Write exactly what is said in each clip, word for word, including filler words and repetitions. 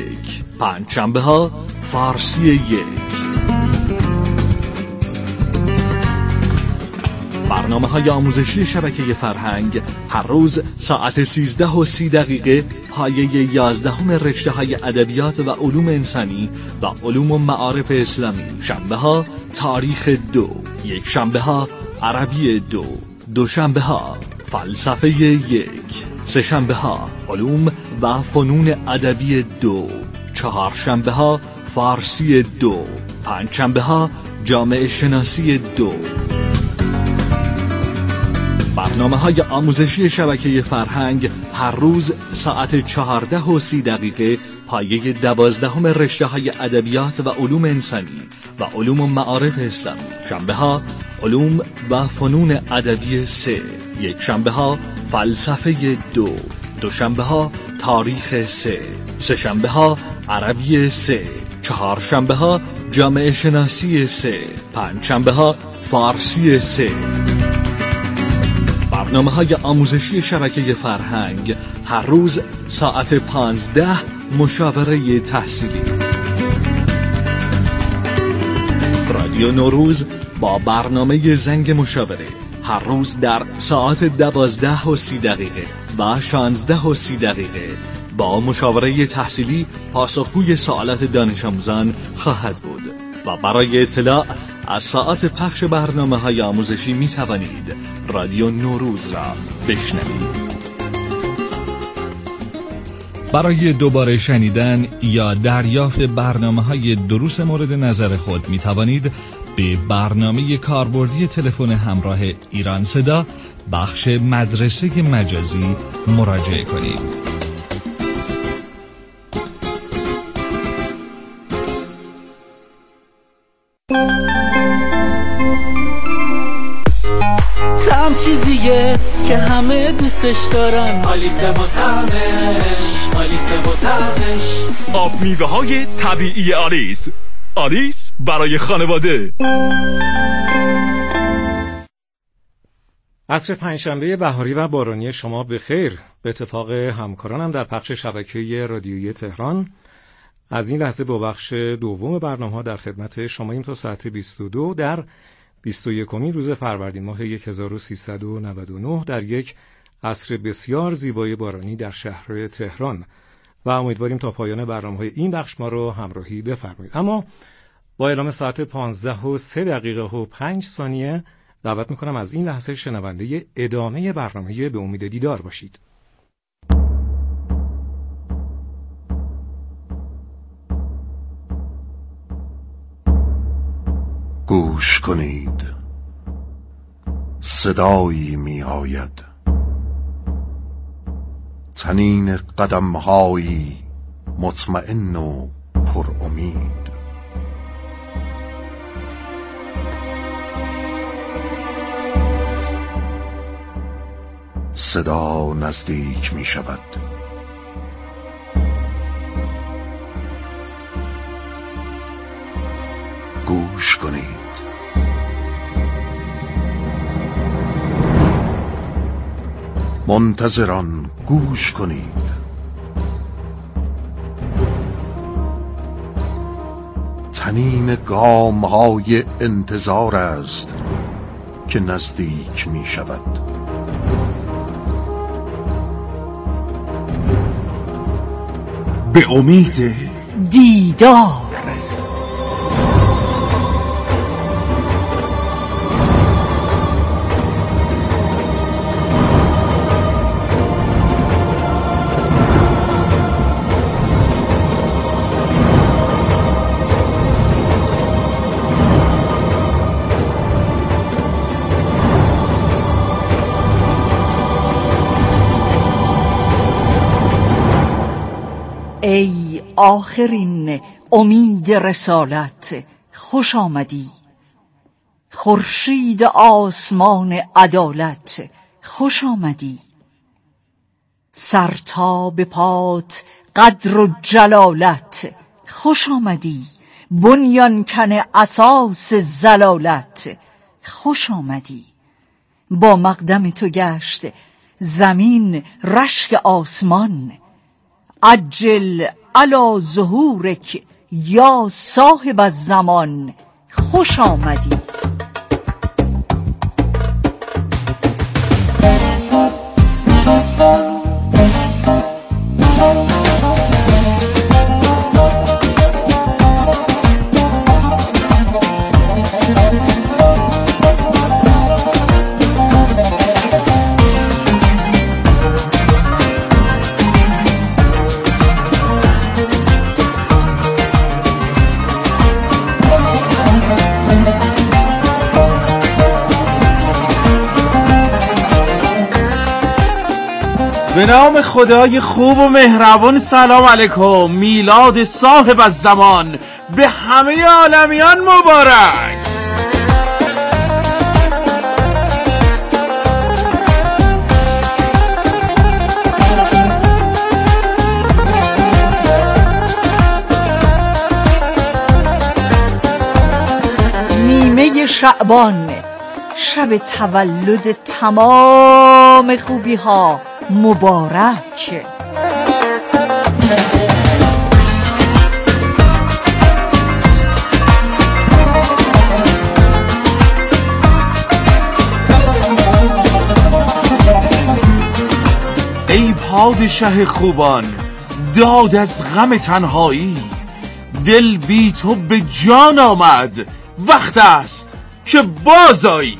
یک، پنجشنبه ها فارسی یک. برنامه های آموزشی شبکه فرهنگ هر روز ساعت سیزده و سی دقیقه پایه یازدهم رشته های ادبیات و علوم انسانی و علوم و معارف اسلامی. شنبه ها تاریخ دو، یک شنبه ها عربی دو، دو شنبه ها فلسفه یک، سه شنبه ها علوم و فنون ادبی دو، چهار شنبه ها فارسی دو، پنج شنبه ها جامعه شناسی دو. برنامه های آموزشی شبکه فرهنگ هر روز ساعت چهارده و سی دقیقه پایه دوازدهم رشته های ادبیات و علوم انسانی و علوم و معارف اسلامی. شنبه ها علوم و فنون ادبی سه، یک شنبه ها فلسفه دو، دو شنبه ها تاریخ سه، سه شنبه ها عربی سه، چهار شنبه ها جامعه شناسی سه، پنج شنبه ها فارسی سه. برنامه های آموزشی شبکه فرهنگ هر روز ساعت پانزده مشاوره تحصیلی. رادیو نوروز با برنامه زنگ مشاوره هر روز در ساعت دوازده و سی دقیقه و شانزده و سی دقیقه با مشاوره تحصیلی پاسخگوی سوالات دانش آموزان خواهد بود و برای اطلاع از ساعت پخش برنامه های آموزشی می توانید رادیو نوروز را بشنوید. برای دوباره شنیدن یا دریافت برنامه های دروس مورد نظر خود می توانید به برنامه کاربردی تلفن همراه ایران صدا بخش مدرسه مجازی مراجعه کنید. طعم چیزیه که همه دوستش دارن، آلیسه و طعمش، آلیسه و طعمش. آب میوه های طبیعی آلیس، آلیس برای خانواده. عصر پنجشنبه بهاری و بارانی شما بخیر. به اتفاق همکارانم در پخش شبکه رادیویی تهران از این لحظه با بخش دوم برنامه‌ها در خدمت شماییم تا ساعت بیست و دو در بیست و یکمین روز فروردین ماه هزار و سیصد و نود و نه در یک عصر بسیار زیبای بارانی در شهر تهران و امیدواریم تا پایان برنامه‌های این بخش ما رو همراهی بفرمایید. اما با اعلام ساعت پانزده و سه دقیقه و پنج ثانیه دعوت میکنم از این لحظه شنونده ادامه برنامه به امید دیدار باشید. گوش کنید، صدایی می آید، طنین قدم‌هایی مطمئن و پر امید. صدا نزدیک می شود، گوش کنید. منتظران گوش کنید، طنین گام‌های انتظار است که نزدیک می شود. به امید دیدار. ای آخرین امید رسالت، خوش آمدی. خورشید آسمان عدالت، خوش آمدی. سر تا به پات قدر و جلالت، خوش آمدی. بنیان کن اساس زلالت، خوش آمدی. با مقدم تو گشت زمین رشک آسمان، عجل علی ظهورک یا صاحب الزمان، خوش آمدی. به نام خدای خوب و مهربان، سلام علیکم. میلاد صاحب الزمان به همه عالمیان مبارک. نیمه شعبان، شب تولد تمام خوبی ها، مبارک. ای پادشه خوبان، داد از غم تنهایی، دل بی تو به جان آمد، وقت است که بازایی.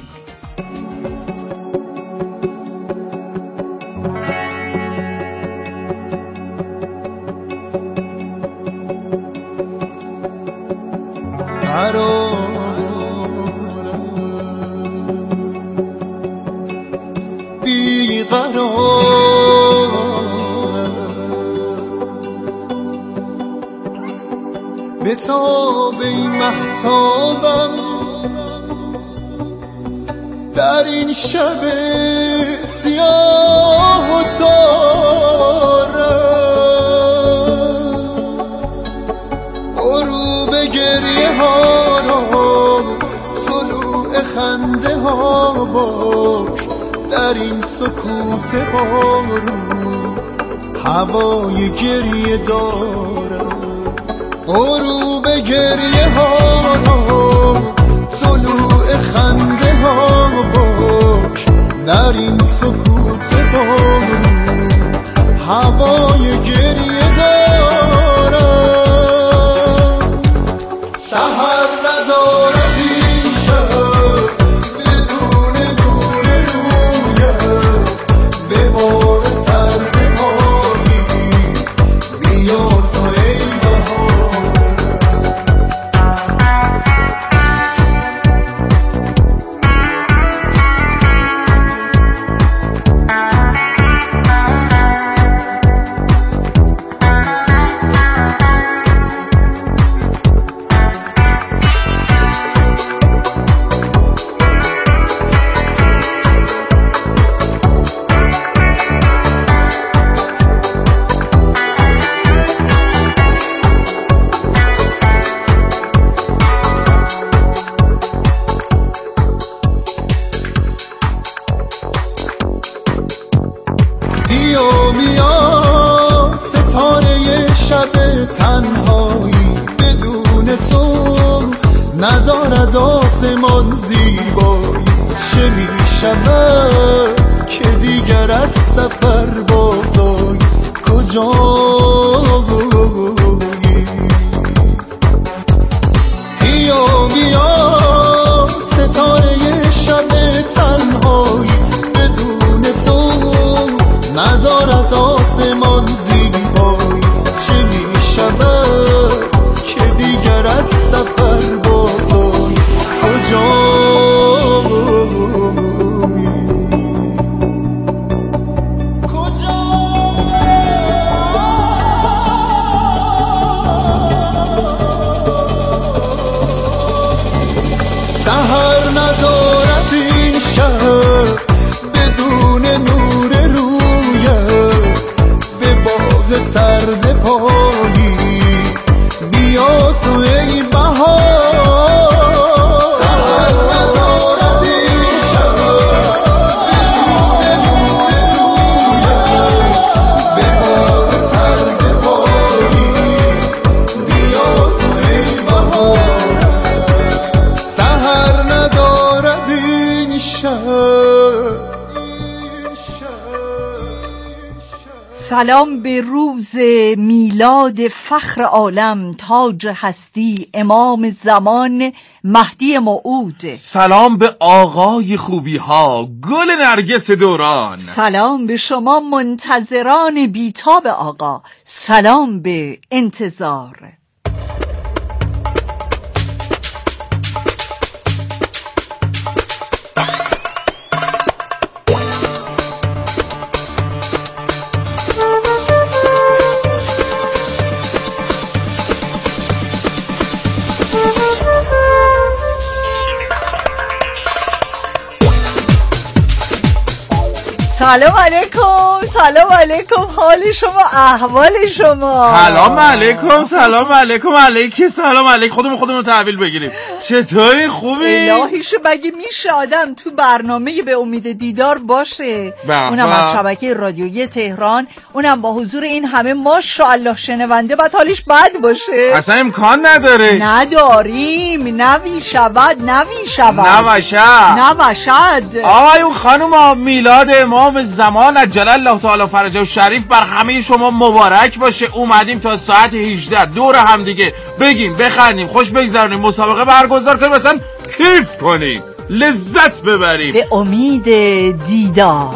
به تاب این مهتابم در این شب سیاه و تاره، غروب گریه ها را طلوع خنده ها باش، در این سکوت بارون هوای گریه دارم. غروب گریه ها را طلوع خنده ها باش، در این سکوت بارون هوای گریه دارم. سحر ندارد این شب بدون نور رویت، به باد سرد پاییز بیا تو ای تنهایی، بدون تو ندارد آسمان زیبایی. چه می شود که دیگر از سفر بازایی، کجایی؟ بیا بیا ستاره شب تنهایی، بدون تو ندارد آسمان زیبایی. چه می شود که دیگر از سفر بازایی، کجایی؟ سحر ندارد این شهر بدون نور رویت، به باغ سرد پاییز بیا تو ای بهار. سحر ندارد این شهر بدون نور رویت، به باغ سرد پاییز سلام به روز میلاد فخر عالم، تاج هستی، امام زمان، مهدی موعود. سلام به آقای خوبی ها، گل نرگس دوران. سلام به شما منتظران بیتاب آقا، سلام به انتظار. سلام علیکم، سلام علیکم، حال شما، احوال شما. سلام علیکم، سلام علیکم، علیک سلام علیک. خودمون خودمون تحویل بگیریم. چطوری، خوبی؟ الهیشو بگی میشه آدم تو برنامه به امید دیدار باشه، اونم از شبکه رادیویی تهران، اونم با حضور این همه ماشاءالله شنونده، بعد حالش بد باشه؟ اصلا امکان نداره. نداریم، نوی شود، نوی شود، نوشد نوشد. آقایون خانوما، میلاد امام زمان عجل الله تعالی فرجه و شریف بر همه شما مبارک باشه. اومدیم تا ساعت هجده دور هم دیگه بگیم، بخندیم، خوش بگذرونیم، مسابقه برگزار کنیم، مثلا کیف کنیم، لذت ببریم. به امید دیدار.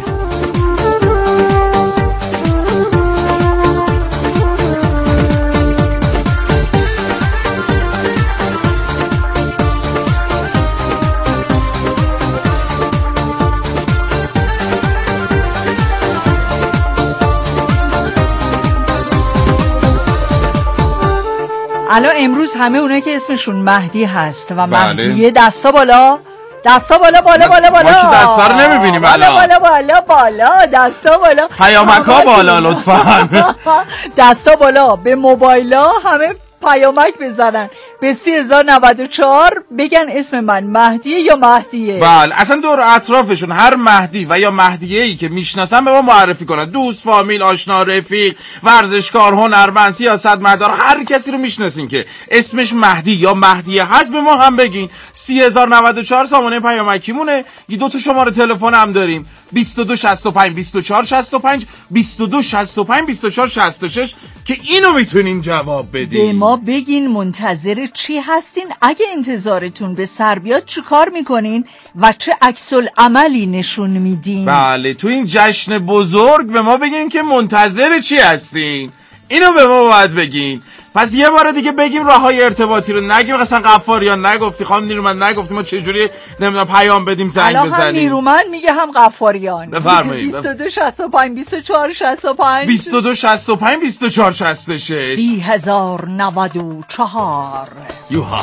الان امروز همه اونایی که اسمشون مهدی هست و مهدیه دستا بالا، دستا بالا بالا بالا بالا. ما که دستا رو نمیبینیم بالا بالا بالا بالا، دستا بالا، پیامک‌ها بالا لطفاً. دستا بالا، به موبایلا همه پیامک بزنن به سی هزار و نود و چهار، بگن اسم من مهدیه یا مهدیه. بله، اصلا دور اطرافشون هر مهدی و یا مهدیه‌ای که میشناسن به ما معرفی کنن. دوست، فامیل، آشنا، رفیق، ورزشکار، هنرمند، سیاستمدار، هر کسی رو میشناسین که اسمش مهدی یا مهدیه هست به ما هم بگین. سی هزار و نود و چهار سامانه پیامکیمونه. یه دو تا شماره تلفن هم داریم، بیست و دو شصت و پنج بیست و چهار شصت و پنج، بیست و دو شصت و پنج بیست و چهار شصت و شش که اینو میتونین جواب بدین. به ما بگین منتظر چی هستین، اگه انتظارتون به سر بیاد چی کار میکنین و چه عکس العملی نشون میدین. بله، تو این جشن بزرگ به ما بگین که منتظر چی هستین، اینو به ما باید بگین. پس یه بار دیگه بگیم راههای ارتباطی رو، نگیم اصلا قفاریان نگفتی، خانم نیرومند نگفتی، ما چجوری نمیدونم پیام بدیم، زنگ بزنیم. هم نیرومند میگه هم قفاریان. بفرمایید. بیست و دو شصت و پنج بیست و چهار شصت و پنج بیست و دو شصت و پنج بیست و چهار شصت و شش سی هزار و نود و چهار. یوها.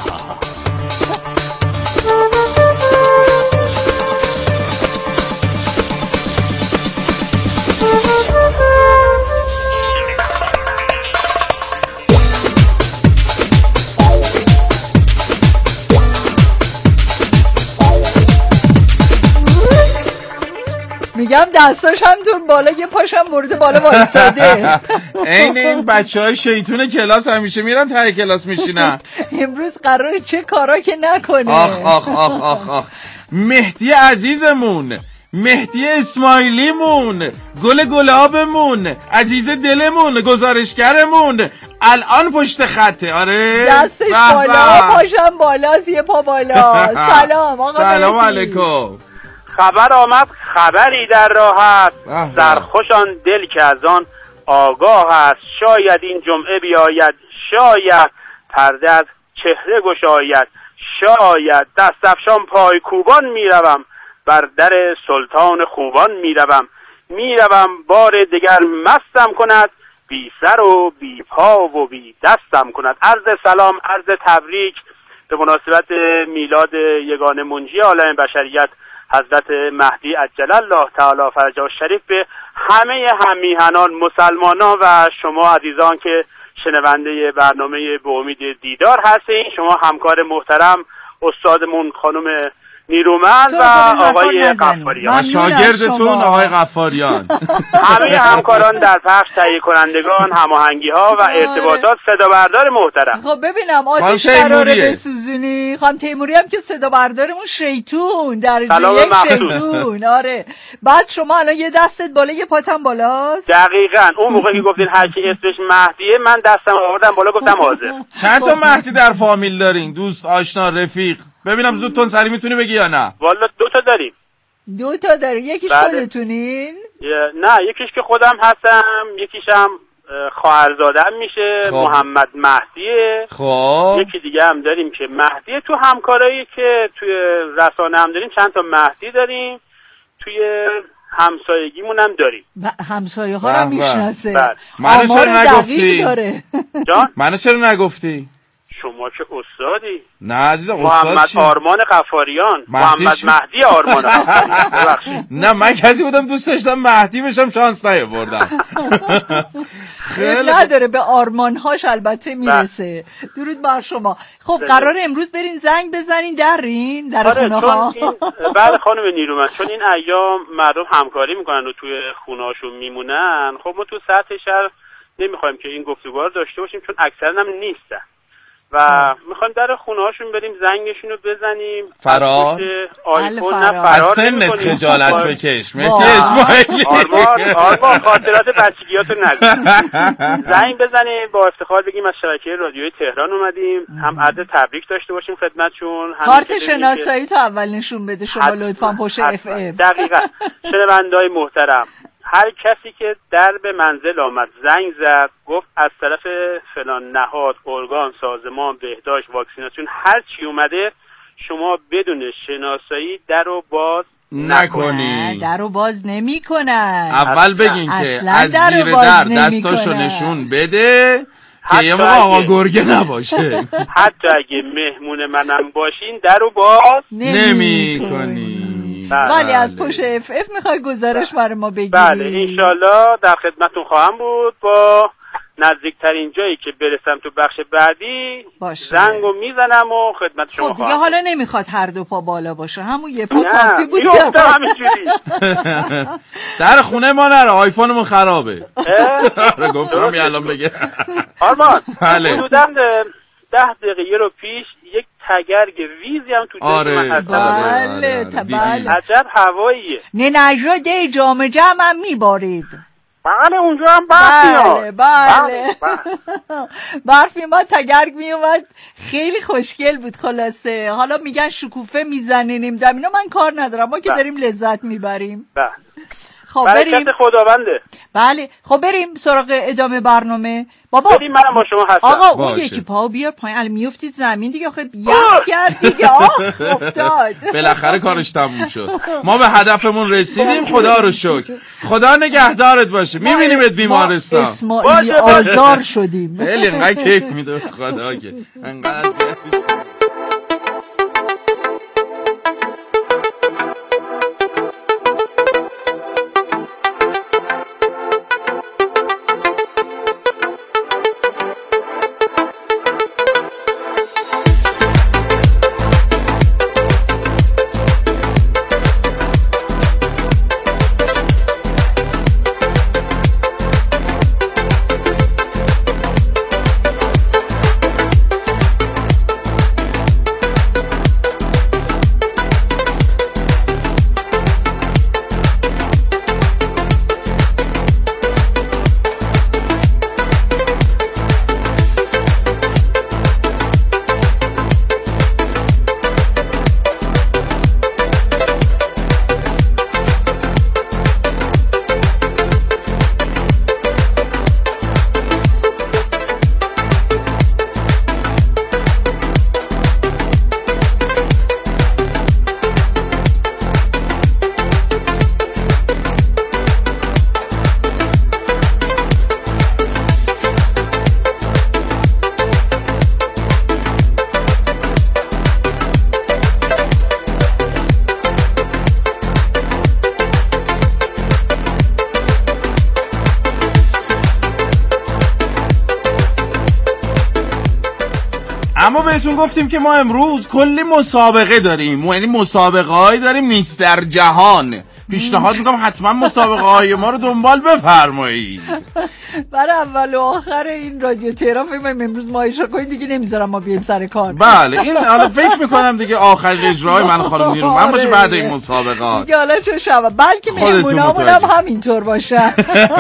میگم دستاش هم تو بالا، یه پاشم برده بالا وایساده. این این بچه های شیطون کلاس همیشه میرن ته کلاس میشینن. امروز قراره چه کارا که نکنه. آخ آخ آخ آخ آخ مهدی عزیزمون، مهدی اسماعیلیمون، گل گلابمون، عزیز دلمون، گزارشگرمون الان پشت خطه. آره دستش بالا، پاشم بالا، یه پا بالا. سلام آقا. سلام علیکم. خبر آمد خبری در راه است، سرخوشان دل که از آن آگاه است. شاید این جمعه بیاید، شاید پرده از چهره گشاید، شاید دست افشان پای کوبان میروم، بر در سلطان خوبان میروم. میروم بار دیگر مستم کند، بی سر و بی پا و بی دستم کند. عرض سلام، عرض تبریک به مناسبت میلاد یگانه منجی عالم بشریت حضرت مهدی عجل الله تعالی فرجه و شریف به همه همیهنان، مسلمانان و شما عزیزان که شنونده برنامه به امید دیدار هستین. شما همکار محترم استادمون خانم نیرومند و آقای غفاریان و شاگردتون آقای غفاریان. همه همکاران در پخش، تهیه کنندگان، هماهنگی ها و ارتباطات، صدا بردار محترم. خب ببینم آتش قراره بسوزونی. خانم تیموری هم که صدا بردارمون شیطون درجه یک شیطون. آره بعد شما الان یه دستت بالا یه پاتم بالاست. دقیقاً اون موقع که گفتین هر کی اسمش مهدیه من دستم آوردم بالا گفتم حاضر. چند تا مهدی در فامیل دارین؟ دوست، آشنا، رفیق؟ ببینم زودتون سری میتونی بگی یا نه؟ والا دو تا داریم. دو تا داری؟ یکیش بله. خودتونین؟ نه یکیش که خودم هستم، یکیش هم خواهرزاده‌ام میشه. خب. محمد مهدیه. خب یکی دیگه هم داریم که مهدیه. تو همکارایی که توی رسانه هم داریم چند تا مهدی داریم، توی همسایگیمون هم داریم. همسایه ها رو میشناسه. منو چرا نگفتی؟ جان؟ منو چرا نگفتی؟ شما که استادی. نه عزیزم استاد محمد چی؟ آرمان غفاریان. محمد مهدی آرمان غفاریان. نه من کسی بودم دوست داشتم مهدی بشم، شانس نیاوردم. خیلی نداره به آرمانهاش البته میرسه. درود بر شما. خب قرار امروز برین زنگ بزنین درین در آره خونه ها. بله خانم نیرومند، چون این ایام مردم همکاری میکنن و توی خونه هاشون میمونن. خب ما تو سطح شهر نمیخوایم که این گفتگوها رو داشته باشیم چون اکثرا هم نیستن و میخوایم در خونه هاشون بریم زنگشون رو بزنیم. فرار آیفون نه فرار از سنت خجالت بکش مهدی اسماعیلی. آرمان آرمان خاطرات بچگیاتو نگو. زنگ بزنیم با افتخار بگیم از شبکه رادیوی تهران اومدیم، هم عرض تبریک داشته باشیم خدمتشون. کارت شناسایی تو اول نشون بده شما لطفاً پشت اف ام. دقیقاً. شنونده‌های محترم، هر کسی که در به منزل آمد زنگ زد گفت از طرف فلان نهاد، ارگان، سازمان، بهداشت، واکسیناسیون هر چی اومده، شما بدون شناسایی در رو باز نکنی. در رو باز نمی کنن. اول بگین که از زیر در دستاشو نشون بده که یه موقع آقا گرگه نباشه. حتی اگه مهمون منم باشین در رو باز نمی کنی. ولی از پشت اف اف میخوای گزارش برای ما بگیری؟ بله انشالله در خدمتون خواهم بود. با نزدیکترین جایی که برسم تو بخش بعدی زنگو میزنم و خدمت شما خب خواهم. دیگه حالا نمیخواد هر دو پا بالا باشه، همون یه پا کافی بود. در خونه ما نره، آیفونمون خرابه. آره گفتم یه الان بگه. آرمان بله حدوداً ده دقیقه رو پیش یک تگرگ ویزی هم تو جسم آره. من هست. بله بله عجب هواییه. نه نجاده جام جم هم میبارید. بله اونجا هم برف میاد. بله برف میاد، تگرگ میومد، خیلی خوشگل بود. خلاصه حالا میگن شکوفه میزنه نمیدونم اینا، من کار ندارم، ما که بله. داریم لذت میبریم. بله خب برکت خداونده. بله خب بریم سراغ ادامه برنامه. بابا بریم منم با شما هستم. آقا اون یکی پاو بیار پایین، الان میافتید زمین دیگه. آخه یخ کرد دیگه. آخ افتاد. بالاخره کارش تموم شد. ما به هدفمون رسیدیم، خدا رو شکر. خدا نگهدارت باشه. میبینیمت بیمارستان. اسماعیلی آزار شدیم. خیلی انقدر کیف میده خدا که انقدر اما بهتون گفتیم که ما امروز کلی مسابقه داریم، یعنی مسابقه هایی داریم نیست در جهان. پیشنهاد میکنم حتما مسابقه های ما رو دنبال بفرمایید. برای اول و آخر این رادیو تهران فکر کنم امروز ما اجرا کنیم دیگه، نمیذارم ما بیایم سر کار. بله این حالا فکر میکنم دیگه آخر اجرای من خانم نیرو من باشه بعد این مسابقات دیگه. حالا چه شب بلکه مهمونامون هم همینطور باشن.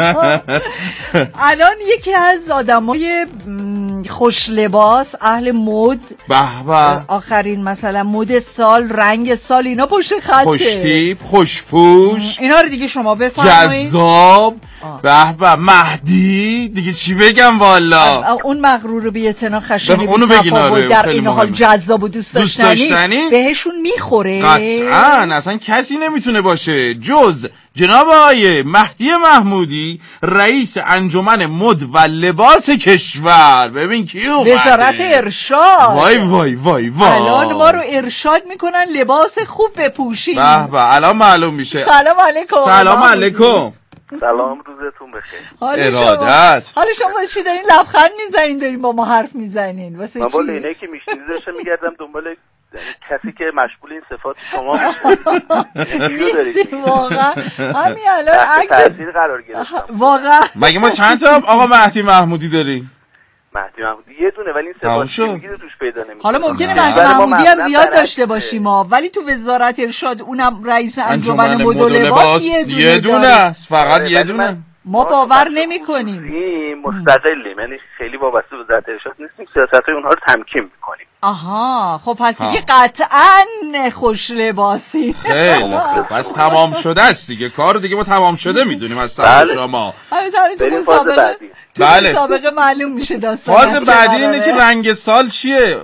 الان یکی از آدمای خوش لباس، اهل مد، به به، آخرین مثلا مد سال، رنگ سال، اینا پشت خطه، خوش تیپ، خوش پوش، اینا رو دیگه شما بفرمایید. جذاب، به به، مهدی، دیگه چی بگم والا. اون مغرور بی اعتنا خشنی اونو بگین. آره در این حال جذاب و دوست داشتنی, دوست داشتنی بهشون میخوره. قطعاً اصلا کسی نمیتونه باشه جز جناب آقای مهدی محمودی، رئیس انجمن مد و لباس کشور. ببین کی اومده، وزارت ارشاد. وای وای وای وای، الان ما رو ارشاد میکنن لباس خوب بپوشیم. به به، الان معلوم میشه. سلام علیکم. سلام علیکم. سلام، روزتون بخیر. ارادت. حالا شما واسه چی دارین لبخند میزنین، دارین با ما حرف میزنین؟ واسه چی؟ من بالا اینه که میشنیدی داشتم میگردم دنبال کسی که مشغول این صفات شما میشه. نیستی واقعا. همین الان عکس تاثیر قرار گرفتم واقعا. مگه ما چند تا آقا مهدی محمودی داریم؟ مهدی محمودی یه دونه، ولی این صفاتی که میگیره توش پیدا نمیشه. حالا ممکنه مهدی محمودی هم زیاد داشته باشیم ها، ولی تو وزارت ارشاد اونم رئیس انجمن مد و لباس یه دونه است، فقط یه دونه. ما باور نمی‌کنیم. این مستقلیم، یعنی خیلی وابسته به وزارت ارشاد نیستیم، سیاست‌های اونها رو تمکین می‌کنیم. آها، خب پس دیگه قطعاً خوش لباسی. خیلی خوب، پس تمام شده است دیگه، کار دیگه ما تمام شده میدونیم از سر شما. تو مسابقه تو مسابقه معلوم میشه داستان. فاز بعدی اینه که رنگ سال چیه؟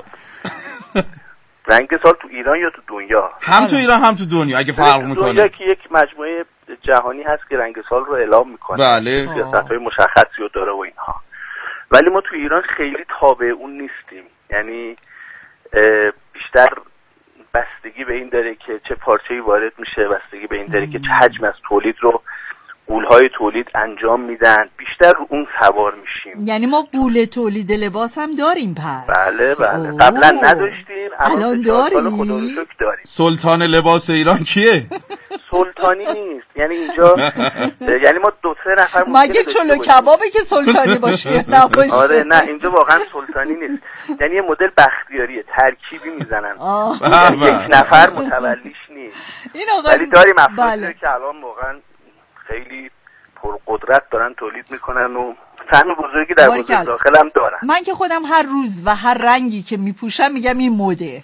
رنگ سال تو ایران یا تو دنیا؟ هم تو ایران هم تو دنیا اگه فرق میکنه. دنیا که یک مجموعه جهانی هست که رنگ سال رو اعلام میکنه. بله. سیاست‌های مشخصی رو داره و اینها. ولی ما تو ایران خیلی تابع اون نیستیم. یعنی بیشتر بستگی به این داره که چه پارچه‌ای وارد میشه، بستگی به این داره که چه حجم از تولید رو قولهای تولید انجام میدن، بیشتر رو اون سوار میشیم. یعنی ما قول تولید لباس هم داریم پس؟ بله بله، قبلا نداشتیم، الان داریم. خدا رو شکر داریم. سلطان لباس ایران کیه؟ سلطانی نیست، یعنی اینجا یعنی ما دو سه نفر مگه چلو کبابه که سلطانی باشه نباشه؟ آره نه، اینجا واقعا سلطانی نیست، یعنی یه مدل بختیاریه، ترکیبی میزنن، یعنی یک نفر متولیش نیست. ولی داریم افرادی که الان واقعا خیلی پرقدرت دارن تولید میکنن و فهم بزرگی در بزرگ داخل هم دارن. من که خودم هر روز و هر رنگی که میپوشم میگم این مده.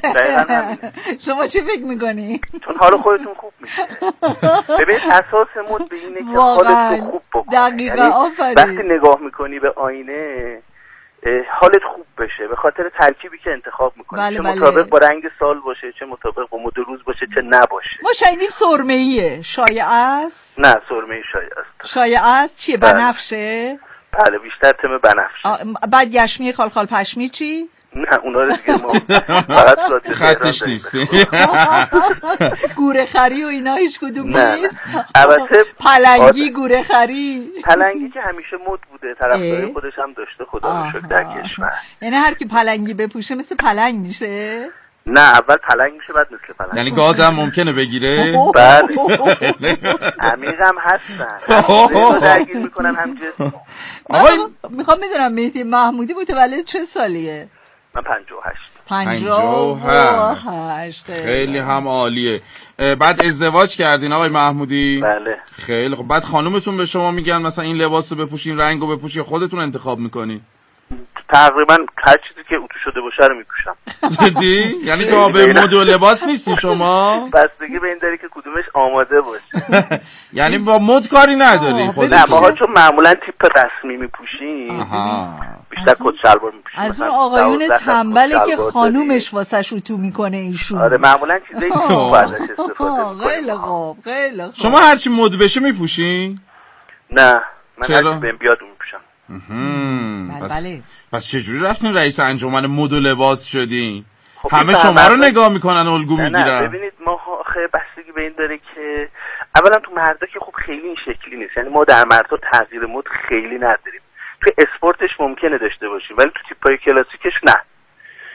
شما چی فکر میکنی؟ چون حال خودتون خوب میشه. ببین اساس مد به اینه که حالت خوب بکنی. دقیقاً، آفرین. وقتی نگاه میکنی به آینه حالت خوب بشه به خاطر ترکیبی که انتخاب میکنی. بله چه بله. مطابق با رنگ سال باشه، چه مطابق با مد روز باشه، چه نباشه. ما شنیدیم سرمه‌ایه، شایع است؟ نه، سرمه‌ای شایع است. شایع است چیه؟ بنفشه؟ بله، بیشتر تم بنفشه. بعد یشمی خال خال پشمی چی؟ نه اونا رو دیگه ما فقط خطش نیست. گوره خری و اینا هیچ کدوم نیست. البته پلنگی، گوره خری. پلنگی که همیشه مد بوده، طرفدار خودش هم داشته، خدا رو شکر در کشور. یعنی هر کی پلنگی بپوشه مثل پلنگ میشه؟ نه، اول پلنگ میشه بعد مثل پلنگ. یعنی گاز هم ممکنه بگیره؟ بله. عمیق هم هستن. درگیر میکنن هم جسم. میخوام بدونم مهدی محمودی متولد چه سالیه؟ من پنجاه و هشت. پنجاه و هشت. خیلی هم عالیه. بعد ازدواج کردین آقای محمودی؟ بله. خیلی خب. بعد خانومتون به شما میگن مثلا این لباس رو بپوشین، رنگو بپوشین، خودتون انتخاب میکنین؟ تقریبا هر چیزی که اتو شده باشه رو میپوشم. جدی؟ یعنی تو به مد و لباس نیستی شما؟ بستگی به این داره که کدومش آماده باشه. یعنی با مد کاری نداری خودت؟ نه، ما چون معمولا تیپ رسمی میپوشیم، بیشتر کت شلوار میپوشیم. از اون آقایون تنبله که خانومش واسش اتو میکنه ایشون. آره، معمولا چیزایی که خوب ازش استفاده میکنیم. خیلی خوب، خیلی خوب. شما هرچی مد بشه میپوشین؟ نه، من هرچی بهم بیاد میپوشم. پس, پس چجوری رفتین رئیس انجمن مد و لباس شدین؟ خب همه شما رو نگاه میکنن، الگو میگیرن. نه ببینید، ما آخه بستگی به این داره که اولا تو مردا که خب خیلی این شکلی نیست، یعنی ما در مردا تغییر مد خیلی نداریم. تو اسپورتش ممکنه داشته باشیم ولی تو تیپای کلاسیکش نه.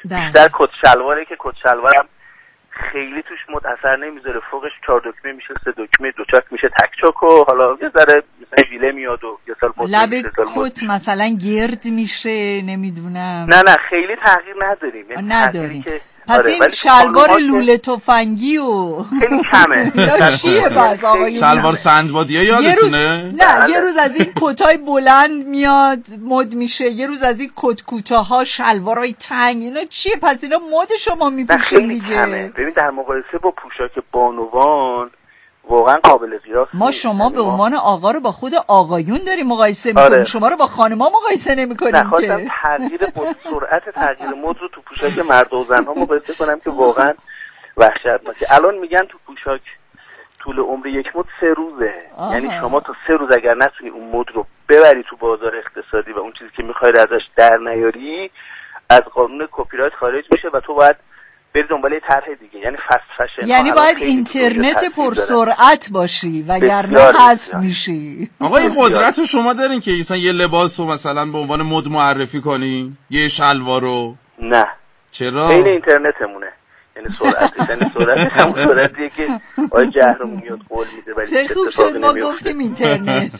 بیشتر کت شلواره که کت شلوارم خیلی توش مد اثر نمیذاره، فوقش چهار دکمه میشه، سه دکمه، دو چاک میشه تک چاک و حالا یه ذره مثلا ژیله میاد و یه سال مد لب کت مثلا گرد میشه، نمیدونم. نه نه خیلی تغییر نداریم، یعنی نداریم که پس آره، این شلوار لوله تفنگی و خیلی کمه. یا چیه باز آقایون؟ شلوار سندبادیه یادتونه؟ نه یه روز از این کتای بلند میاد مد میشه، یه روز از این کت کوتاها شلوارای تنگ، اینا چیه؟ پس اینا مد شما میپوشین دیگه. کمه. ببین در مقایسه با پوشاک بانوان واقعا قابل قیاس. ما شما به عنوان آقا رو با خود آقایون داریم مقایسه میکنیم، آره. شما رو با خانما مقایسه نمیکنیم که. نخواستم تغییر مد، سرعت تغییر مد رو تو پوشاک مرد و زنها مقایسه کنم که واقعا وحشتناکه. الان میگن تو پوشاک طول عمر یک مد سه روزه. آه. یعنی شما تا سه روز اگر نتونی اون مد رو ببری تو بازار اقتصادی و اون چیزی که میخوای ازش در نیاری، از قانون کپی رایت خارج میشه و تو باید بری دنبال یه طرح دیگه، یعنی فست فشن. یعنی باید اینترنت پرسرعت باشی وگرنه حذف میشی. آقا این قدرت رو شما دارین که مثلا یه لباس رو مثلا به عنوان مد معرفی کنی، یه شلوار رو؟ نه. چرا؟ این اینترنتمونه، یعنی سرعتش، یعنی سرعتش هم سرعتیه که آقای جهرومی میاد قول میده ولی چه خوب شد ما گفتیم اینترنت.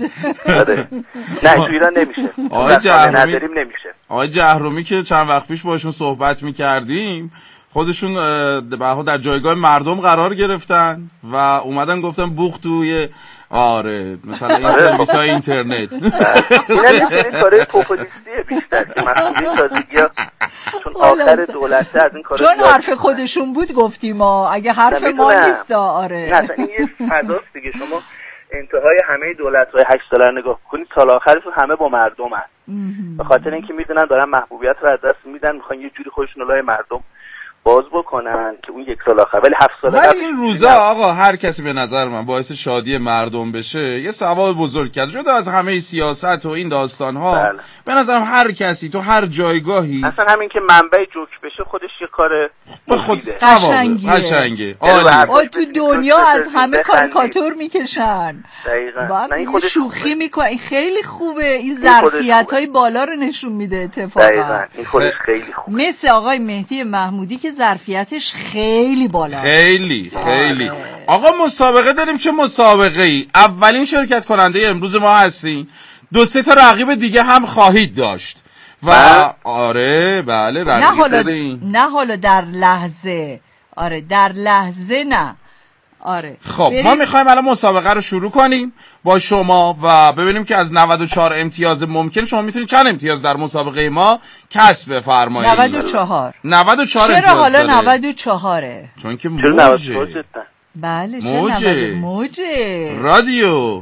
نه تو ایران نمیشه، آقای جهرومی نداریم نمیشه. آقای جهرومی که چند وقت پیش باشون صحبت میکردیم، خودشون به در جایگاه مردم قرار گرفتن و اومدن گفتن بوخ توی آره مثلا این سرویس‌های اینترنت. اینا یه کارهای پوپولیستیه بیشتر که مسئولین تازگی‌ها چون آخر دولته از این کارا، چون حرف خودشون بود گفتیم ما، اگه حرف ما نیست آره. نه این یه فضاست دیگه. شما انتهای همه دولت‌های هشت ساله نگاه کنید، سال آخرشون همه با مردم هست، به خاطر اینکه میدونن دارن محبوبیت رو از دست میدن، میخوان یه جوری خودشون رو لای مردم باز بکنن که اون یک سال آخر، ولی هفت سال قبل. ولی این روزا آقا هر کسی به نظر من باعث شادی مردم بشه یه ثواب بزرگ کرد، جدا از همه سیاست و این داستان ها. بله. به نظرم هر کسی تو هر جایگاهی اصلا همین که منبع جوک بشه خودش یه کار به خود قشنگه قشنگه. آره تو دنیا از همه کاریکاتور میکشن. دقیقاً. این خودش شوخی میکنه، خیلی خوبه، این ظرفیت‌های بالا رو نشون میده اتفاقا. دقیقاً این خودش خیلی خوبه. مثل آقای مهدی محمودی که ظرفیتش خیلی بالا، خیلی خیلی. آقا مسابقه داریم. چه مسابقه ای؟ اولین شرکت کننده امروز ما هستین، دو سه تا رقیب دیگه هم خواهید داشت و بله. آره بله رقیب نه حالا داریم. نه حالا در لحظه، آره در لحظه نه. آره خب بریم. ما میخوایم الان مسابقه رو شروع کنیم با شما و ببینیم که از نود و چهار امتیاز ممکن شما میتونید چند امتیاز در مسابقه ما کسب بفرمایید. نود و چهار نود و چهار امتیاز. چرا حالا نود و چهاره؟ چون که موجه. بله موجه موجه رادیو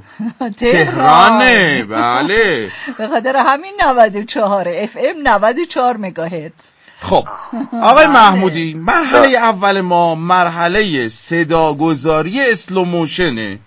تهرانه. بله به خاطر همین نود و چهار اف ام نود و چهار مگاهرتز. خب آقای محمودی، مرحله اول ما مرحله صداگذاری اسلو موشنه.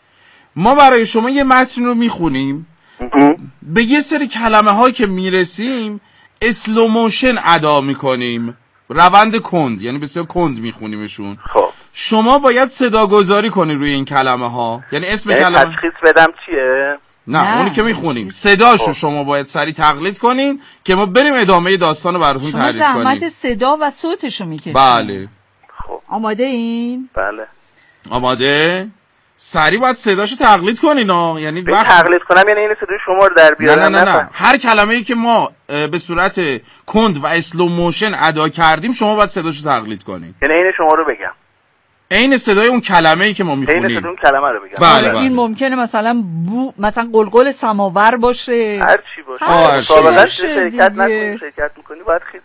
ما برای شما یه متن رو میخونیم، به یه سری کلمه هایی که میرسیم اسلو موشن ادا میکنیم، روند کند، یعنی بسیار کند میخونیمشون. خب شما باید صداگذاری کنی روی این کلمه ها، یعنی اسم کلمه تشخیص بدم چیه؟ نه, نه اونی که میخونیم صداشو شما باید سریع تقلید کنین که ما بریم ادامه داستانو براتون تعریف کنیم. شما زحمت صدا و صوتشو میکشید. بله. خب آماده این؟ بله آماده. سریع باید صداشو تقلید کنین ها، یعنی وقت تقلید کنم یعنی این صدای شما رو در بیارم. نه نه نه, نه. هر کلمه‌ای که ما به صورت کند و اسلو موشن ادا کردیم شما باید صداشو تقلید کنین، یعنی این شما رو بگم عین صدای اون کلمه‌ای که ما می‌خونیم. عین صدای اون کلمه رو بگم. بله بله. این ممکنه مثلا بو مثلا قلقل سماور باشه، هر چی باشه. هر مسابقه شرکت نکنی، شرکت می‌کنی باید خیلی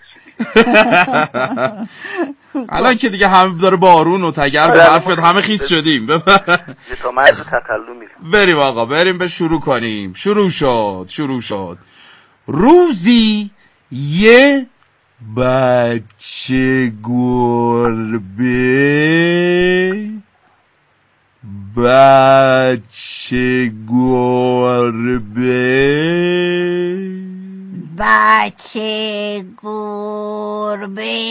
الان که دیگه همه داره بارون و تگر به حرف همه خیس شدیم. تا مرد تقلو میریم. بریم آقا بریم به شروع کنیم. شروع شد شروع شد روزی یه بچه گربه بچه گربه بچه گربه.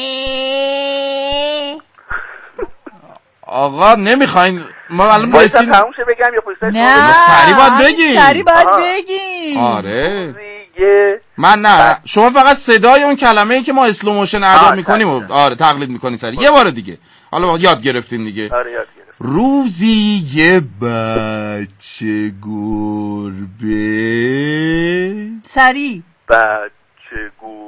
آقا نمیخواین ما الان بایستم تموم شه بگم یا پویستش؟ نه سری باید بگیم. سری باید بگیم. آره یه من نه بچ... شما فقط صدای اون کلمه‌ای که ما اسلو موشن ادا میکنیم و آره تقلید میکنی سری یه بار دیگه. حالا یاد گرفتین دیگه. آره یاد گرفتیم. روزی یه بچه گربه سری بچه گربه